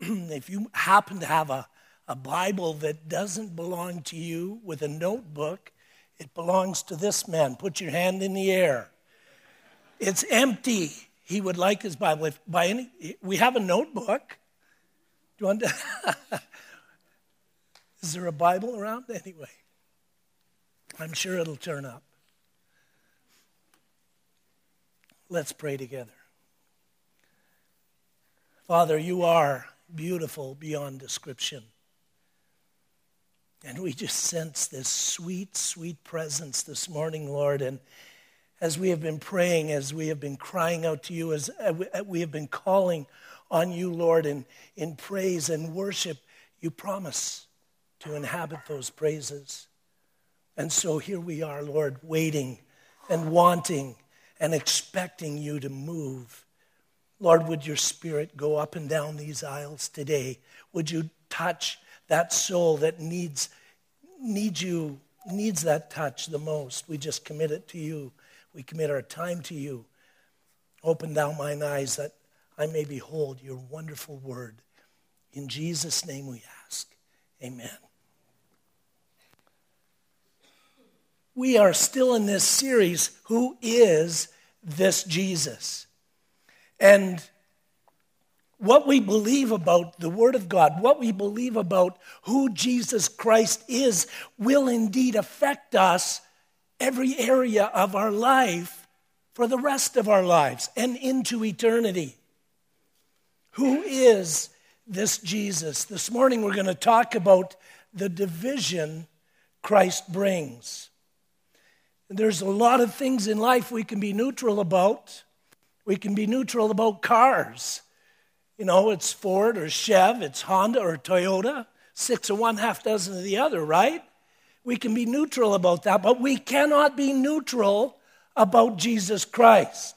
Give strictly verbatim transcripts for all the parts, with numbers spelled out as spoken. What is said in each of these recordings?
if you happen to have a, a Bible that doesn't belong to you with a notebook, it belongs to this man. Put your hand in the air. It's empty. He would like his Bible. If by any, we have a notebook. Do you want to? Is there a Bible around? Anyway, I'm sure it'll turn up. Let's pray together. Father, you are beautiful beyond description. And we just sense this sweet, sweet presence this morning, Lord. And as we have been praying, as we have been crying out to you, as we have been calling on you, Lord, in, in praise and worship, you promise to inhabit those praises. And so here we are, Lord, waiting and wanting and expecting you to move. Lord, would your Spirit go up and down these aisles today? Would you touch that soul that needs needs you, needs that touch the most? We just commit it to you. We commit our time to you. Open down mine eyes that I may behold your wonderful word. In Jesus' name we ask. Amen. We are still in this series, Who is this Jesus? And what we believe about the Word of God, what we believe about who Jesus Christ is, will indeed affect us every area of our life for the rest of our lives and into eternity. Who is this Jesus? This morning we're going to talk about the division Christ brings. There's a lot of things in life we can be neutral about. We can be neutral about cars. You know, it's Ford or Chev, it's Honda or Toyota, six of one, half dozen of the other, right? We can be neutral about that, but we cannot be neutral about Jesus Christ.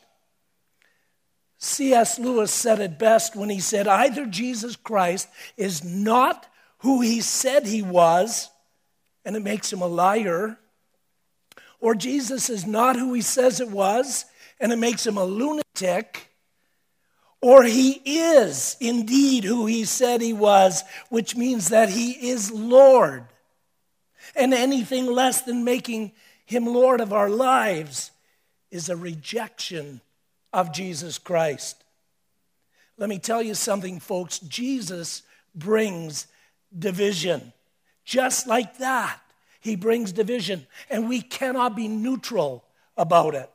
C S Lewis said it best when he said, either Jesus Christ is not who he said he was, and it makes him a liar, or Jesus is not who he says it was, and it makes him a lunatic, or he is indeed who he said he was, which means that he is Lord. And anything less than making him Lord of our lives is a rejection of Jesus Christ. Let me tell you something, folks. Jesus brings division. Just like that, he brings division, and we cannot be neutral about it.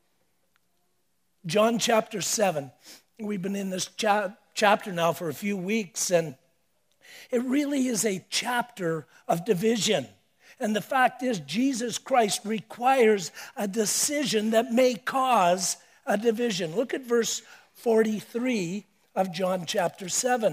John chapter seven. We've been in this cha- chapter now for a few weeks, and it really is a chapter of division. And the fact is, Jesus Christ requires a decision that may cause a division. Look at verse forty-three of John chapter seven.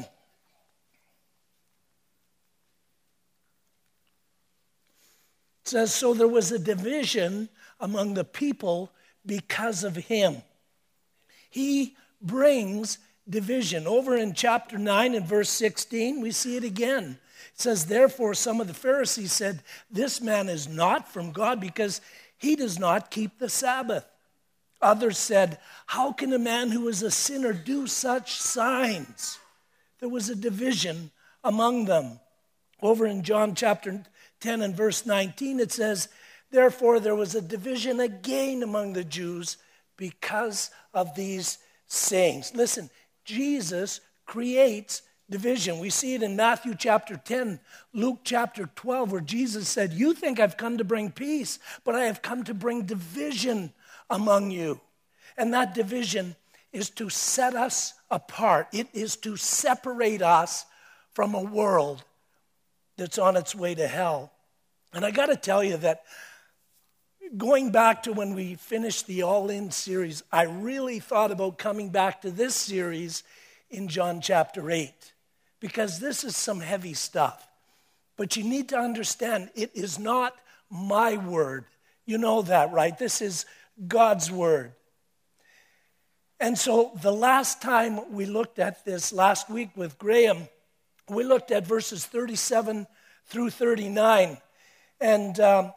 It says, so there was a division among the people because of him. He brings division. Over in chapter nine and verse sixteen, we see it again. It says, therefore, some of the Pharisees said, this man is not from God because he does not keep the Sabbath. Others said, how can a man who is a sinner do such signs? There was a division among them. Over in John chapter ten and verse nineteen, it says, therefore, there was a division again among the Jews because of these sayings. Listen, Jesus creates division. We see it in Matthew chapter ten, Luke chapter twelve, where Jesus said, you think I've come to bring peace, but I have come to bring division among you. And that division is to set us apart. It is to separate us from a world that's on its way to hell. And I got to tell you that going back to when we finished the All In series, I really thought about coming back to this series in John chapter eight, because this is some heavy stuff. But you need to understand, it is not my word. You know that, right? This is God's word. And so the last time we looked at this, last week with Graham, we looked at verses thirty-seven through thirty-nine. And um,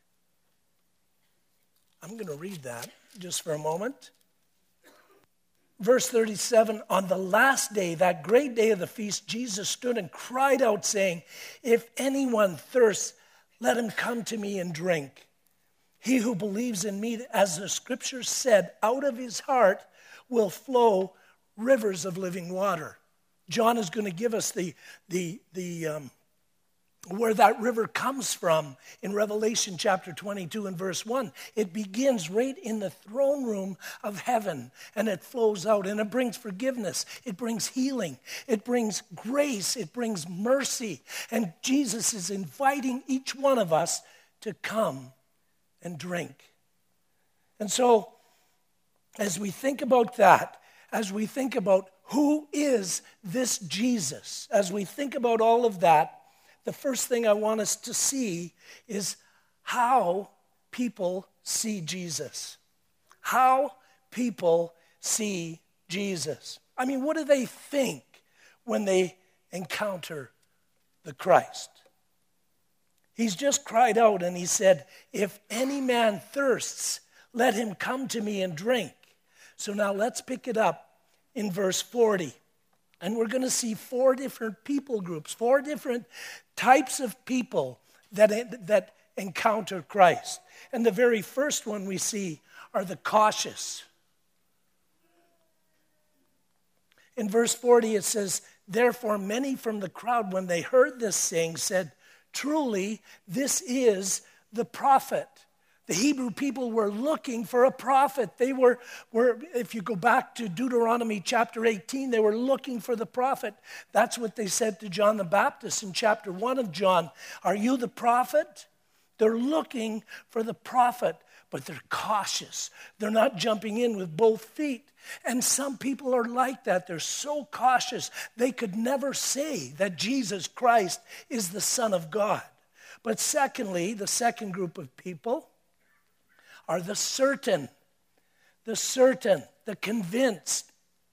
I'm going to read that just for a moment. Verse thirty-seven, on the last day, that great day of the feast, Jesus stood and cried out, saying, if anyone thirsts, let him come to me and drink. He who believes in me, as the scripture said, out of his heart will flow rivers of living water. John is going to give us the, the, the um, where that river comes from in Revelation chapter twenty-two and verse one. It begins right in the throne room of heaven, and it flows out, and it brings forgiveness, it brings healing, it brings grace, it brings mercy, and Jesus is inviting each one of us to come and drink. And so, as we think about that, as we think about who is this Jesus, as we think about all of that, the first thing I want us to see is how people see Jesus. How people see Jesus. I mean, what do they think when they encounter the Christ? He's just cried out and he said, if any man thirsts, let him come to me and drink. So now let's pick it up in verse forty. And we're going to see four different people groups, four different types of people that, that encounter Christ. And the very first one we see are the cautious. In verse forty it says, therefore many from the crowd, when they heard this saying, said, truly this is the prophet. The Hebrew people were looking for a prophet. They were, were, if you go back to Deuteronomy chapter eighteen, they were looking for the prophet. That's what they said to John the Baptist in chapter one of John. Are you the prophet? They're looking for the prophet, but they're cautious. They're not jumping in with both feet. And some people are like that. They're so cautious, they could never say that Jesus Christ is the Son of God. But secondly, the second group of people are the certain, the certain, the convinced.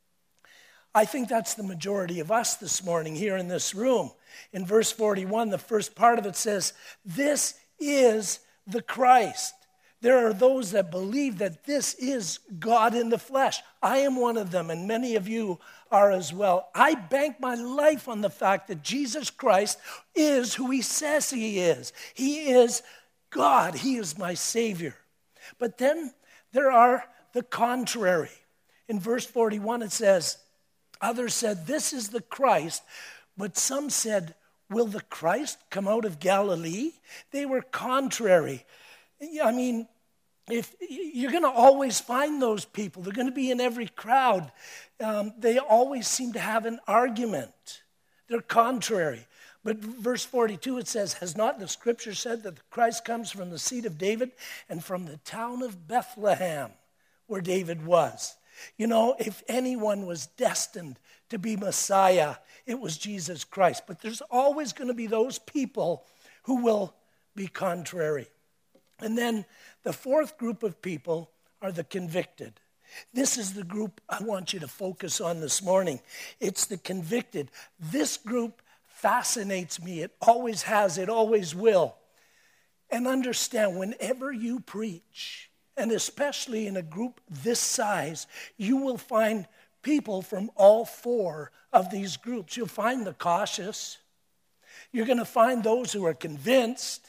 I think that's the majority of us this morning here in this room. In verse forty-one, the first part of it says, this is the Christ. There are those that believe that this is God in the flesh. I am one of them, and many of you are as well. I bank my life on the fact that Jesus Christ is who he says he is. He is God. He is my Savior. But then there are the contrary. In verse forty-one it says, others said, this is the Christ, but some said, will the Christ come out of Galilee? They were contrary. I mean, if you're going to always find those people, they're going to be in every crowd. Um, they always seem to have an argument. They're contrary. But verse forty-two, it says, has not the scripture said that the Christ comes from the seed of David and from the town of Bethlehem, where David was? You know, if anyone was destined to be Messiah, it was Jesus Christ. But there's always going to be those people who will be contrary. And then the fourth group of people are the convicted. This is the group I want you to focus on this morning. It's the convicted. This group fascinates me. It always has, it always will. And understand, whenever you preach, and especially in a group this size, you will find people from all four of these groups. You'll find the cautious. You're going to find those who are convinced.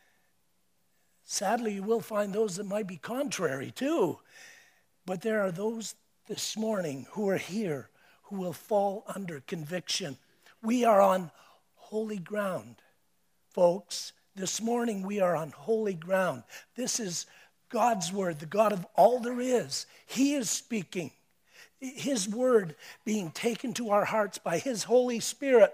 Sadly, you will find those that might be contrary too. But there are those this morning who are here who will fall under conviction. We are on holy ground, folks. This morning we are on holy ground. This is God's word, the God of all there is. He is speaking. His word being taken to our hearts by his Holy Spirit.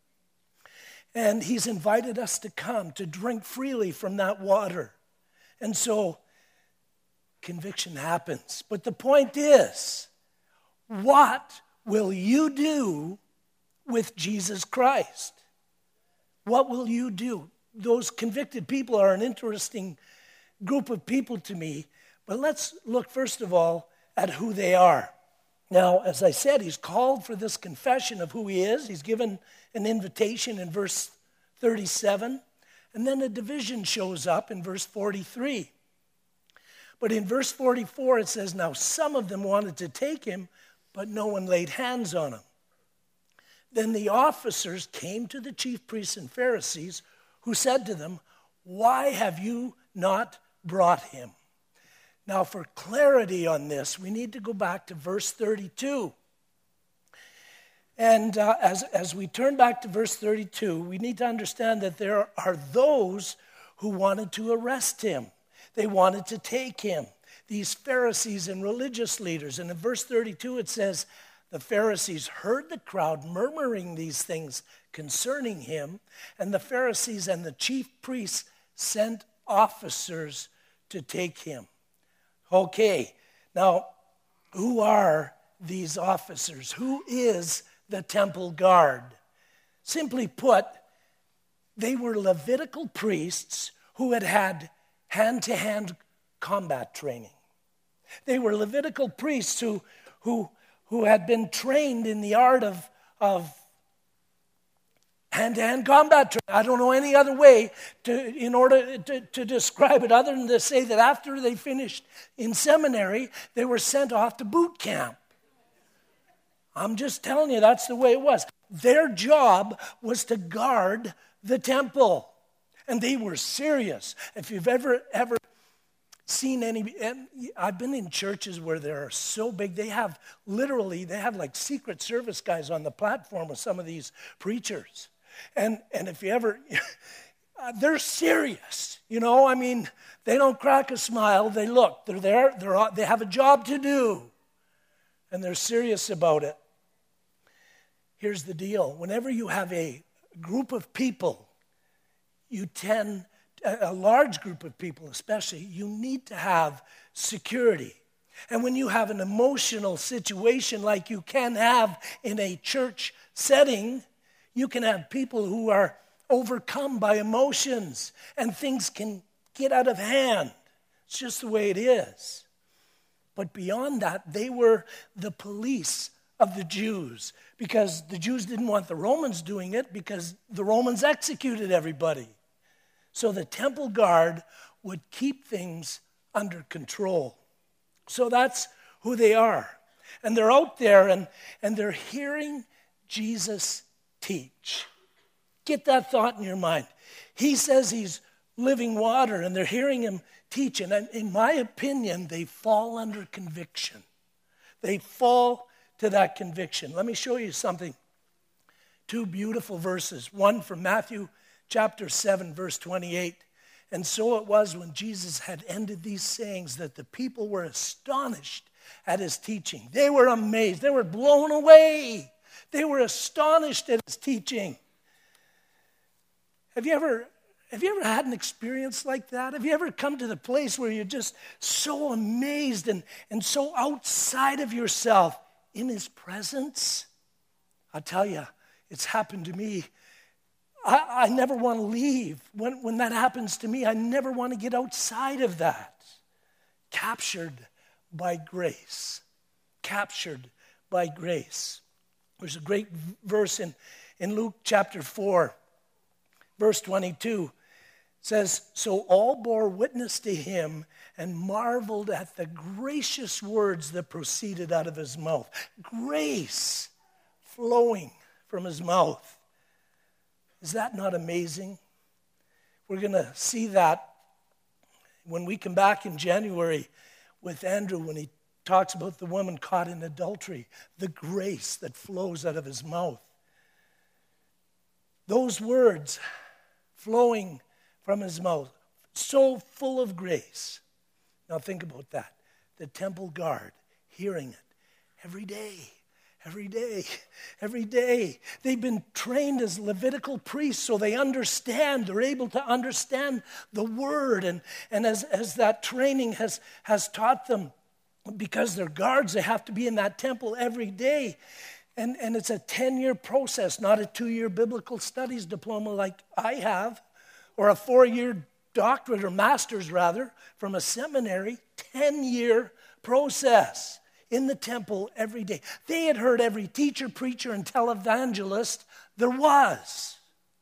And he's invited us to come, to drink freely from that water. And so conviction happens. But the point is, what will you do with Jesus Christ? What will you do? Those convicted people are an interesting group of people to me. But let's look first of all at who they are. Now, as I said, he's called for this confession of who he is. He's given an invitation in verse thirty-seven. And then a division shows up in verse forty-three. But in verse forty-four, it says, now some of them wanted to take him, but no one laid hands on him. Then the officers came to the chief priests and Pharisees, who said to them, "Why have you not brought him?" Now, for clarity on this, we need to go back to verse thirty-two. And uh, as, as we turn back to verse thirty-two, we need to understand that there are those who wanted to arrest him. They wanted to take him, these Pharisees and religious leaders. And in verse thirty-two it says, the Pharisees heard the crowd murmuring these things concerning him, and the Pharisees and the chief priests sent officers to take him. Okay, now, who are these officers? Who is the temple guard? Simply put, they were Levitical priests who had had hand-to-hand combat training. They were Levitical priests who, who, who had been trained in the art of, of hand-to-hand combat training. I don't know any other way to, in order to, to describe it other than to say that after they finished in seminary, they were sent off to boot camp. I'm just telling you, that's the way it was. Their job was to guard the temple. And they were serious. If you've ever, ever seen any, I've been in churches where they're so big, they have literally, they have like Secret Service guys on the platform with some of these preachers. And, and if you ever, they're serious. You know, I mean, they don't crack a smile. They look, they're there, they're, they have a job to do. And they're serious about it. Here's the deal. Whenever you have a group of people, you tend, a large group of people especially, you need to have security. And when you have an emotional situation like you can have in a church setting, you can have people who are overcome by emotions and things can get out of hand. It's just the way it is. But beyond that, they were the police of the Jews, because the Jews didn't want the Romans doing it, because the Romans executed everybody. So the temple guard would keep things under control. So that's who they are. And they're out there and, and they're hearing Jesus teach. Get that thought in your mind. He says he's living water and they're hearing him teach. And in my opinion, they fall under conviction. They fall to that conviction. Let me show you something. Two beautiful verses. One from Matthew chapter seven, verse twenty-eight. And so it was when Jesus had ended these sayings that the people were astonished at his teaching. They were amazed. They were blown away. They were astonished at his teaching. Have you ever, have you ever had an experience like that? Have you ever come to the place where you're just so amazed and, and so outside of yourself in his presence? I'll tell you, it's happened to me. I, I never want to leave. When, when that happens to me, I never want to get outside of that. Captured by grace. Captured by grace. There's a great verse in, in Luke chapter four, verse twenty-two. It says, so all bore witness to him and marveled at the gracious words that proceeded out of his mouth. Grace flowing from his mouth. Is that not amazing? We're going to see that when we come back in January with Andrew, when he talks about the woman caught in adultery, the grace that flows out of his mouth. Those words flowing from his mouth, so full of grace. Now think about that. The temple guard hearing it every day. Every day, every day. They've been trained as Levitical priests, so they understand, they're able to understand the word. And, and as, as that training has, has taught them, because they're guards, they have to be in that temple every day. And, and it's a ten-year process, not a two-year biblical studies diploma like I have, or a four-year doctorate or master's rather, from a seminary. ten-year process. In the temple every day. They had heard every teacher, preacher, and televangelist there was.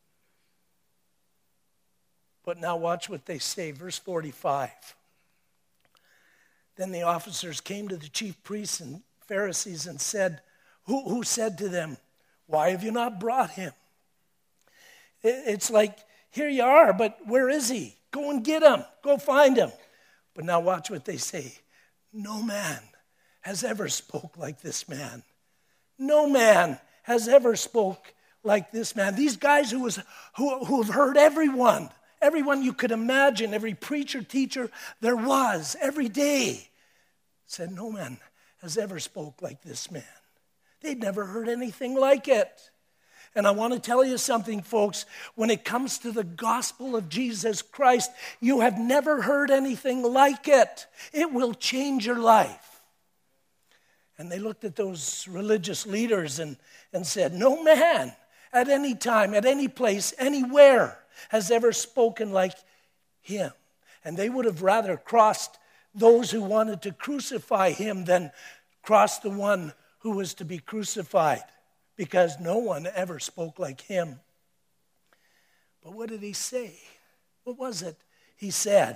But now watch what they say. Verse forty-five. Then the officers came to the chief priests and Pharisees and said, who, who said to them, why have you not brought him? It, it's like, here you are, but where is he? Go and get him. Go find him. But now watch what they say. No man has ever spoke like this man. No man has ever spoke like this man. These guys who was who, who have heard everyone, everyone you could imagine, every preacher, teacher there was, every day, said no man has ever spoke like this man. They'd never heard anything like it. And I want to tell you something, folks. When it comes to the gospel of Jesus Christ, you have never heard anything like it. It will change your life. And they looked at those religious leaders and, and said, no man at any time, at any place, anywhere has ever spoken like him. And they would have rather crossed those who wanted to crucify him than cross the one who was to be crucified, because no one ever spoke like him. But what did he say? What was it he said?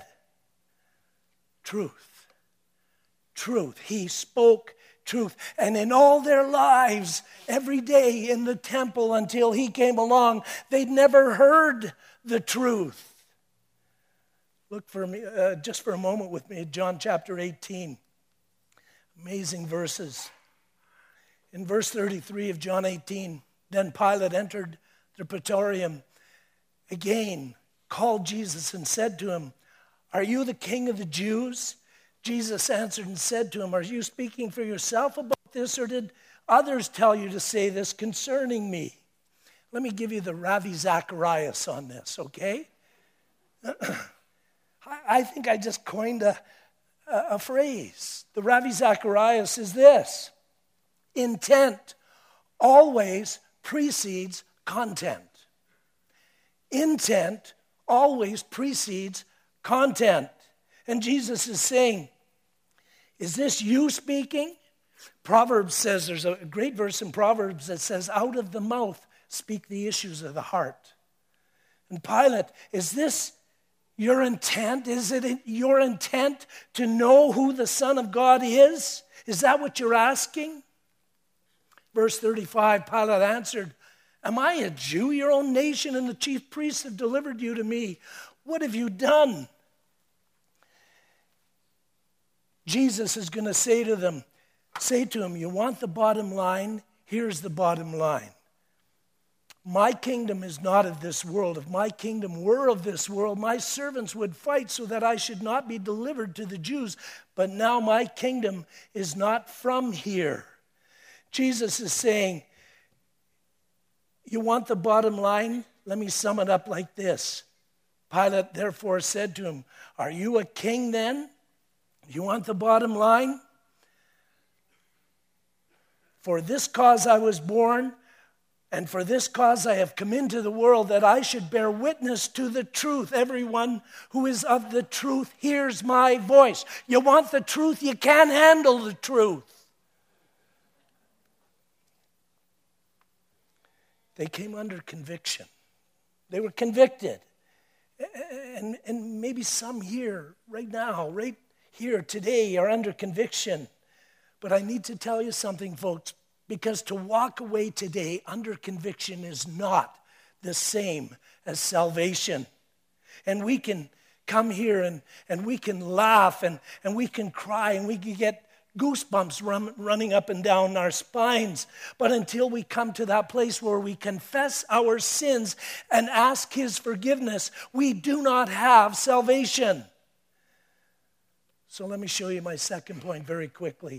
Truth. Truth. He spoke truth. And in all their lives, every day in the temple until he came along, they'd never heard the truth. Look for me, uh, just for a moment with me at John chapter eighteen. Amazing verses. In verse thirty-three of John eighteen, then Pilate entered the praetorium again, called Jesus and said to him, are you the king of the Jews? Jesus answered and said to him, are you speaking for yourself about this, or did others tell you to say this concerning me? Let me give you the Ravi Zacharias on this, okay? I think I just coined a, a, a phrase. The Ravi Zacharias is this: intent always precedes content. Intent always precedes content. And Jesus is saying, is this you speaking? Proverbs says, there's a great verse in Proverbs that says, out of the mouth speak the issues of the heart. And Pilate, is this your intent? Is it your intent to know who the Son of God is? Is that what you're asking? Verse thirty-five, Pilate answered, am I a Jew? Your own nation and the chief priests have delivered you to me. What have you done? Jesus is going to say to them, say to him, you want the bottom line? Here's the bottom line. My kingdom is not of this world. If my kingdom were of this world, my servants would fight so that I should not be delivered to the Jews. But now my kingdom is not from here. Jesus is saying, you want the bottom line? Let me sum it up like this. Pilate therefore said to him, are you a king then? You want the bottom line? For this cause I was born, and for this cause I have come into the world, that I should bear witness to the truth. Everyone who is of the truth hears my voice. You want the truth? You can't handle the truth. They came under conviction. They were convicted. And, and maybe some here, right now, right here today, are under conviction. But I need to tell you something, folks, because to walk away today under conviction is not the same as salvation. And we can come here and, and we can laugh and, and we can cry and we can get goosebumps run, running up and down our spines. But until we come to that place where we confess our sins and ask his forgiveness, we do not have salvation. So let me show you my second point very quickly.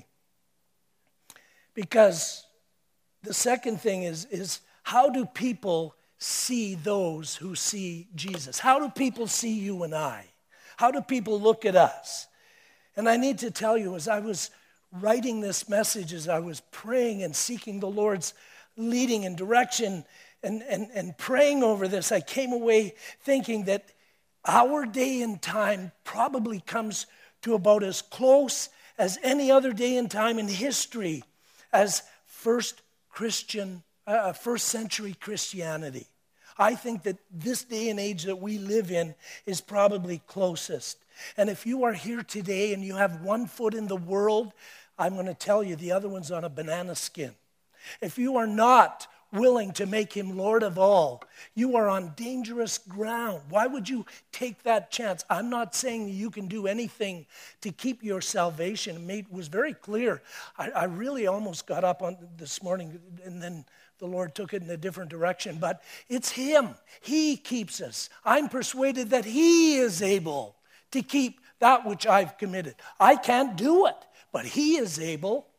Because the second thing is, is how do people see those who see Jesus? How do people see you and I? How do people look at us? And I need to tell you, as I was writing this message, as I was praying and seeking the Lord's leading and direction and, and, and praying over this, I came away thinking that our day and time probably comes to about as close as any other day and time in history as first Christian, uh, first century Christianity. I think that this day and age that we live in is probably closest. And if you are here today and you have one foot in the world, I'm going to tell you the other one's on a banana skin. If you are not willing to make him Lord of all, you are on dangerous ground. Why would you take that chance? I'm not saying you can do anything to keep your salvation. It was very clear. I, I really almost got up on this morning, and then the Lord took it in a different direction. But it's him. He keeps us. I'm persuaded that he is able to keep that which I've committed. I can't do it, but he is able.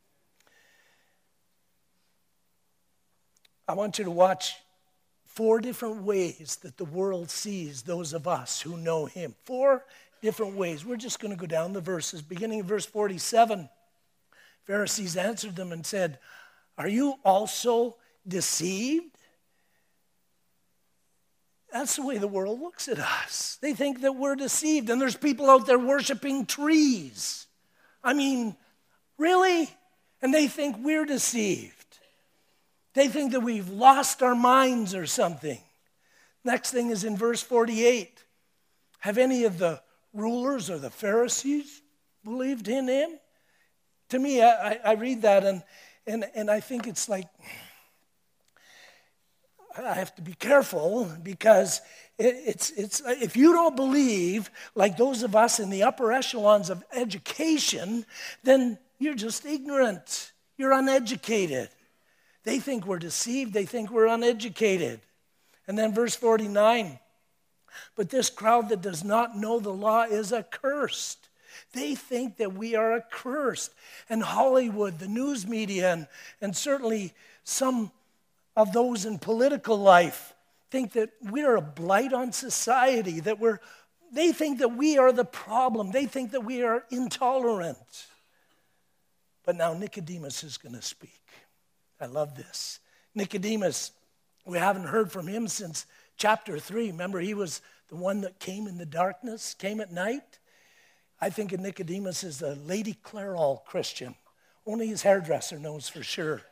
I want you to watch four different ways that the world sees those of us who know him. Four different ways. We're just going to go down the verses. Beginning in verse forty-seven, Pharisees answered them and said, "Are you also deceived?" That's the way the world looks at us. They think that we're deceived, and there's people out there worshiping trees. I mean, really? And they think we're deceived. They think that we've lost our minds or something. Next thing is in verse forty-eight. Have any of the rulers or the Pharisees believed in him? To me, I, I read that and, and, and I think it's like, I have to be careful because it, it's, it's, if you don't believe like those of us in the upper echelons of education, then you're just ignorant. You're uneducated. They think we're deceived. They think we're uneducated. And then verse forty-nine, but this crowd that does not know the law is accursed. They think that we are accursed. And Hollywood, the news media, and, and certainly some of those in political life think that we are a blight on society, that we're, they think that we are the problem. They think that we are intolerant. But now Nicodemus is going to speak. I love this. Nicodemus, we haven't heard from him since chapter three. Remember, he was the one that came in the darkness, came at night. I think of Nicodemus as a Lady Clairol Christian. Only his hairdresser knows for sure.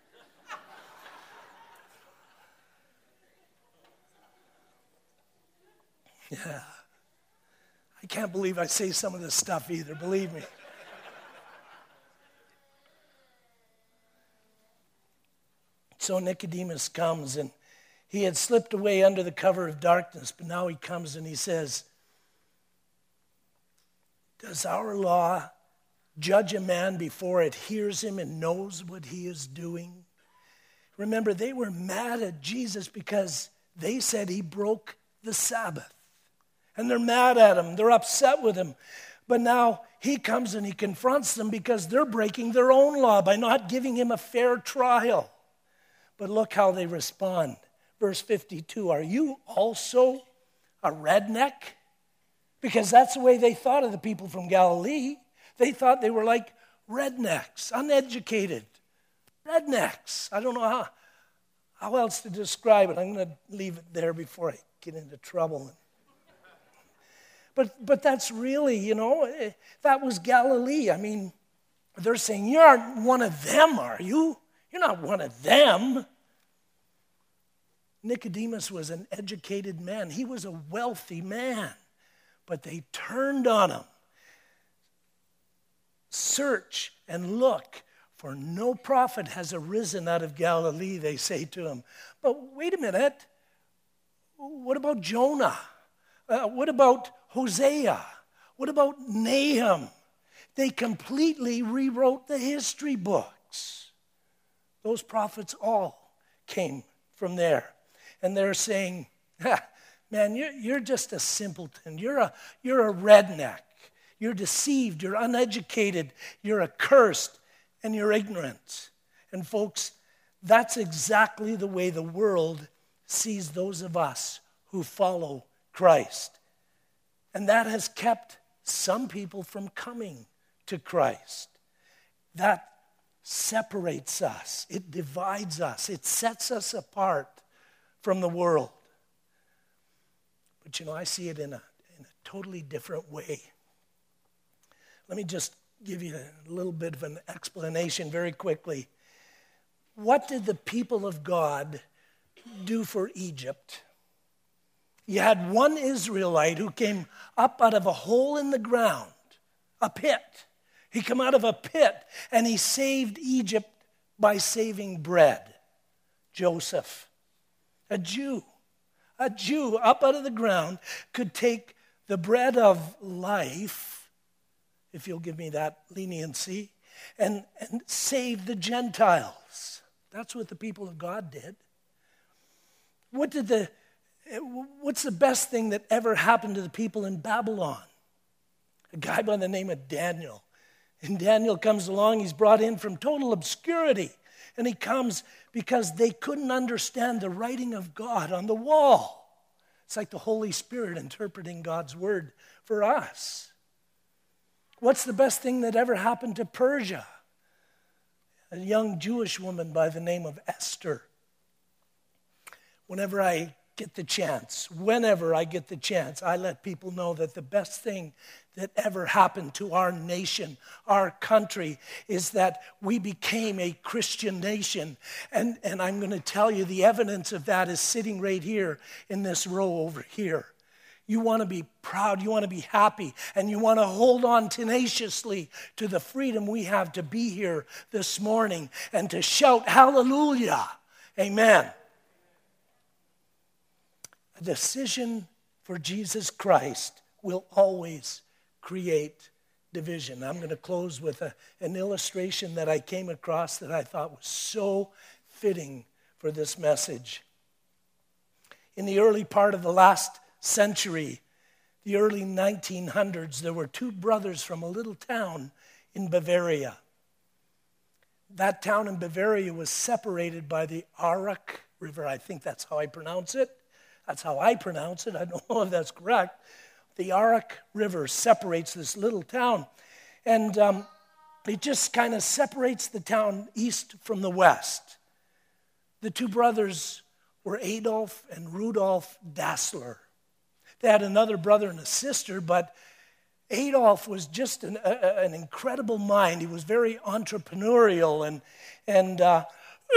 Yeah. I can't believe I say some of this stuff either, believe me. So Nicodemus comes, and he had slipped away under the cover of darkness, but now he comes and he says, does our law judge a man before it hears him and knows what he is doing? Remember, they were mad at Jesus because they said he broke the Sabbath. And they're mad at him. They're upset with him. But now he comes and he confronts them because they're breaking their own law by not giving him a fair trial. But look how they respond. Verse fifty-two, are you also a redneck? Because that's the way they thought of the people from Galilee. They thought they were like rednecks, uneducated. Rednecks. I don't know how, how else to describe it. I'm going to leave it there before I get into trouble. But, but that's really, you know, that was Galilee. I mean, they're saying, you aren't one of them, are you? You're not one of them. Nicodemus was an educated man. He was a wealthy man. But they turned on him. Search and look, for no prophet has arisen out of Galilee, they say to him. But wait a minute. What about Jonah? Uh, what about Hosea? What about Nahum? They completely rewrote the history books. Those prophets all came from there. And they're saying, ha, man, you're, you're just a simpleton. You're a, you're a redneck. You're deceived. You're uneducated. You're accursed. And you're ignorant. And folks, that's exactly the way the world sees those of us who follow Christ. And that has kept some people from coming to Christ. That separates us. It divides us. It sets us apart from the world. But you know, I see it in a, in a totally different way. Let me just give you a little bit of an explanation very quickly. What did the people of God do for Egypt? You had one Israelite who came up out of a hole in the ground, a pit. He came out of a pit, and he saved Egypt by saving bread. Joseph, a Jew, a Jew up out of the ground, could take the bread of life, if you'll give me that leniency, and, and save the Gentiles. That's what the people of God did. What did the, what's the best thing that ever happened to the people in Babylon? A guy by the name of Daniel. And Daniel comes along, he's brought in from total obscurity. And he comes because they couldn't understand the writing of God on the wall. It's like the Holy Spirit interpreting God's word for us. What's the best thing that ever happened to Persia? A young Jewish woman by the name of Esther. Whenever I get the chance, whenever I get the chance, I let people know that the best thing that ever happened to our nation, our country, is that we became a Christian nation. And, and I'm going to tell you the evidence of that is sitting right here in this row over here. You want to be proud, you want to be happy, and you want to hold on tenaciously to the freedom we have to be here this morning and to shout hallelujah. Amen. A decision for Jesus Christ will always create division. I'm going to close with a, an illustration that I came across that I thought was so fitting for this message. In the early part of the last century, the early nineteen hundreds, there were two brothers from a little town in Bavaria. That town in Bavaria was separated by the Arak River. I think that's how I pronounce it. That's how I pronounce it. I don't know if that's correct. The Arak River separates this little town. And um, it just kind of separates the town east from the west. The two brothers were Adolf and Rudolf Dassler. They had another brother and a sister, but Adolf was just an, a, an incredible mind. He was very entrepreneurial, and, and uh,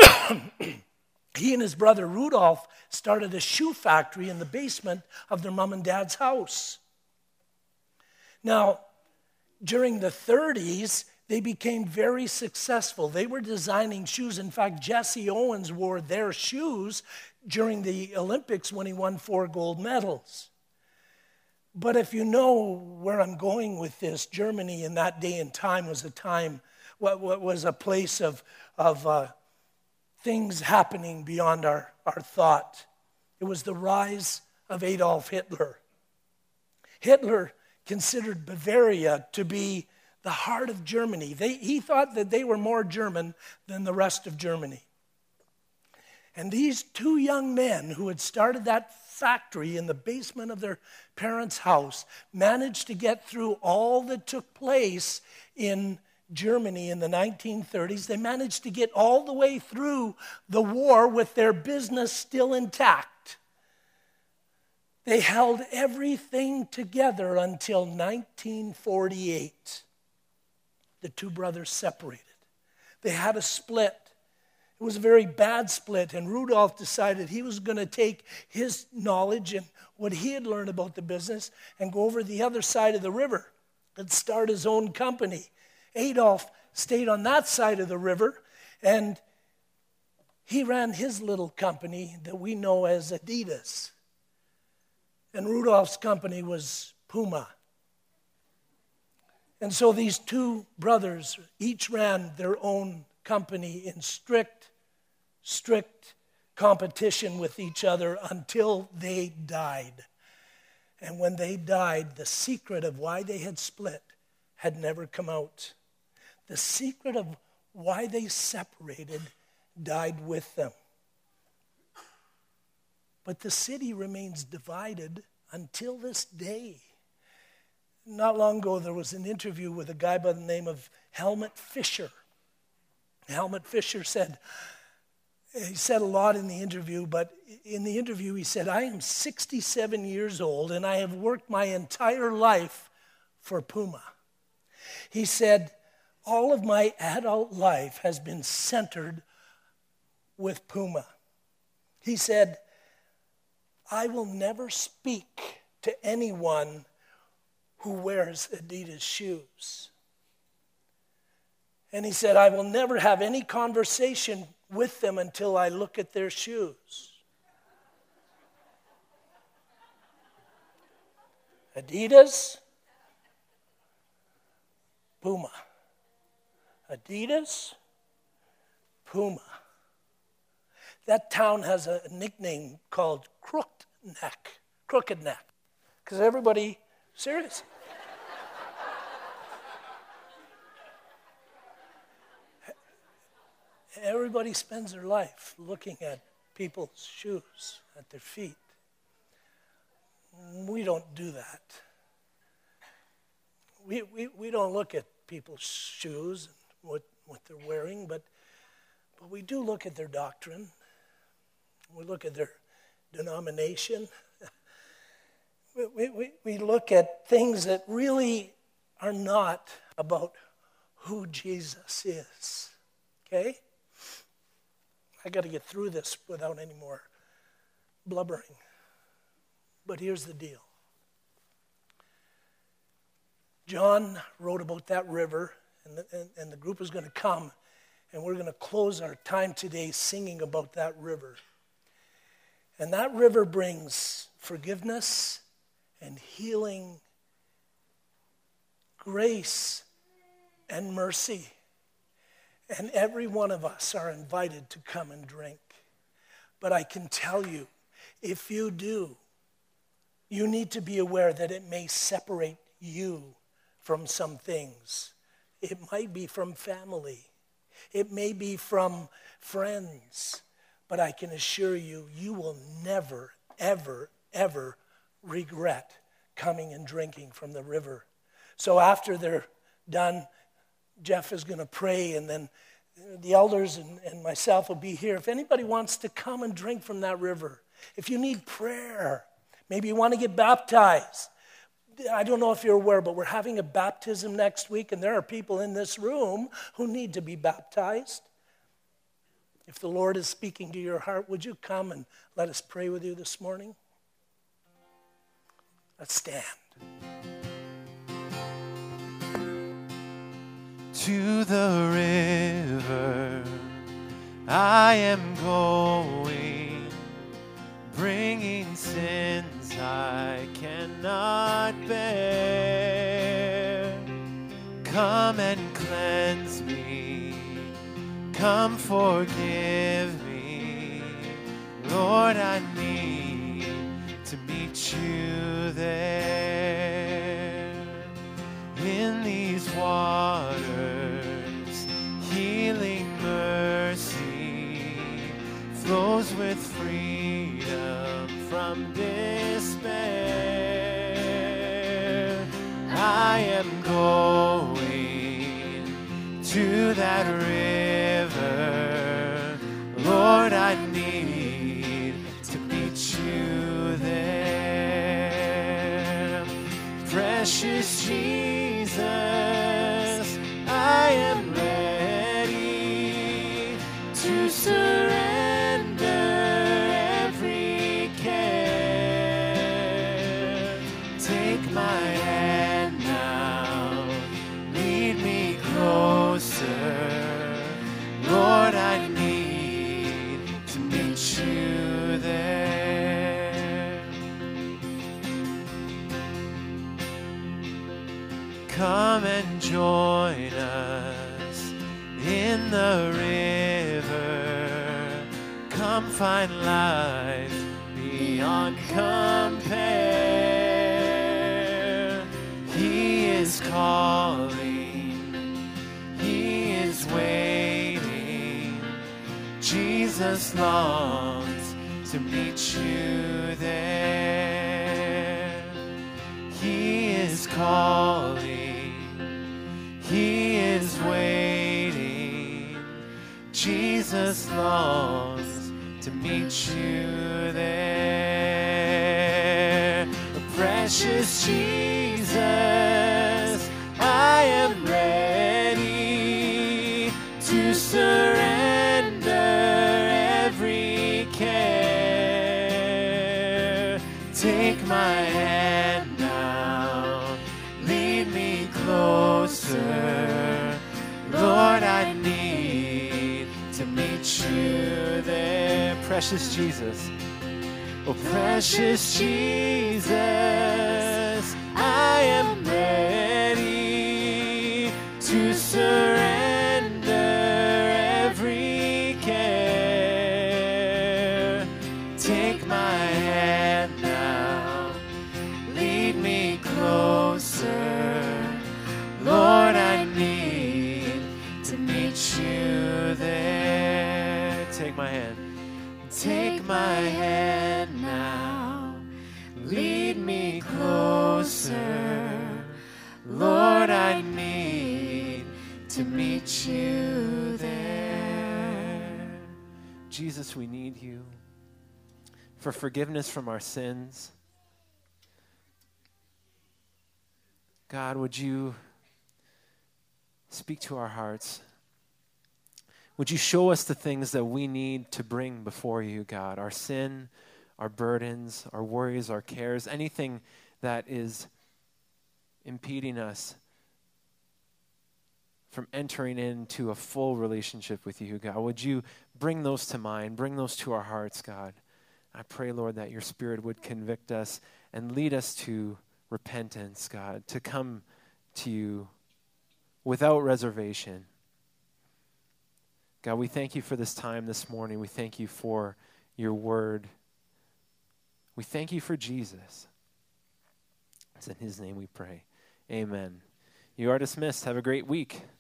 he and his brother Rudolf started a shoe factory in the basement of their mom and dad's house. Now, during the thirties, they became very successful. They were designing shoes. In fact, Jesse Owens wore their shoes during the Olympics when he won four gold medals. But if you know where I'm going with this, Germany in that day and time was a time, what, what was a place of, of uh, things happening beyond our, our thought. It was the rise of Adolf Hitler. Hitler considered Bavaria to be the heart of Germany. They, he thought that they were more German than the rest of Germany. And these two young men who had started that factory in the basement of their parents' house managed to get through all that took place in Germany in the nineteen thirties. They managed to get all the way through the war with their business still intact. They held everything together until nineteen forty-eight. The two brothers separated. They had a split. It was a very bad split, and Rudolf decided he was going to take his knowledge and what he had learned about the business and go over the other side of the river and start his own company. Adolf stayed on that side of the river, and he ran his little company that we know as Adidas. And Rudolf's company was Puma. And so these two brothers each ran their own company in strict, strict competition with each other until they died. And when they died, the secret of why they had split had never come out. The secret of why they separated died with them. But the city remains divided until this day. Not long ago, there was an interview with a guy by the name of Helmut Fischer. Helmut Fischer said, he said a lot in the interview, but in the interview he said, I am sixty-seven years old and I have worked my entire life for Puma. He said, all of my adult life has been centered with Puma. He said, I will never speak to anyone who wears Adidas shoes. And he said, I will never have any conversation with them until I look at their shoes. Adidas, Puma. Adidas, Puma. That town has a nickname called Crooked Neck, Crooked Neck, because everybody, serious. Everybody spends their life looking at people's shoes, at their feet. We don't do that. We, we, we don't look at people's shoes and what, what they're wearing, but, but we do look at their doctrine. We look at their denomination. we, we, we look at things that really are not about who Jesus is. Okay? I got to get through this without any more blubbering. But here's the deal. John wrote about that river, and the, and, and the group is going to come, and we're going to close our time today singing about that river. And that river brings forgiveness and healing, grace and mercy. And every one of us are invited to come and drink. But I can tell you, if you do, you need to be aware that it may separate you from some things. It might be from family. It may be from friends. But I can assure you, you will never, ever, ever regret coming and drinking from the river. So after they're done, Jeff is going to pray, and then the elders and, and myself will be here. If anybody wants to come and drink from that river, if you need prayer, maybe you want to get baptized. I don't know if you're aware, but we're having a baptism next week, and there are people in this room who need to be baptized. If the Lord is speaking to your heart, would you come and let us pray with you this morning? Let's stand. To the river I am going, bringing sins I cannot bear. Come and cleanse me, come forgive me. Lord, I need to meet you there. In these waters, healing mercy flows with freedom from despair. I am going to that river. Lord, I need to meet you there. Precious Jesus, I am ready to surrender every care. Take my hand now, lead me closer. Lord, I need to meet you there. Come and join us in the river. Come find life beyond compare. He is calling, He is waiting. Jesus longs to meet you there. He is calling, He is waiting. Jesus longs to meet you there. Precious Jesus, I am ready to surrender every care. Take my hand now, lead me closer. Lord, I need to meet you there. Precious Jesus. Oh, precious Jesus, I am ready to surrender every care. Take my hand now, lead me closer. Lord, I need to meet you there. Take my hand. Take my hand now, lead me closer. Lord, I need to meet you there. Jesus, we need you for forgiveness from our sins. God, would you speak to our hearts? Would you show us the things that we need to bring before you, God? Our sin, our burdens, our worries, our cares, anything that is impeding us from entering into a full relationship with you, God. Would you bring those to mind, bring those to our hearts, God? I pray, Lord, that your Spirit would convict us and lead us to repentance, God, to come to you without reservation. God, we thank you for this time this morning. We thank you for your word. We thank you for Jesus. It's in his name we pray. Amen. You are dismissed. Have a great week.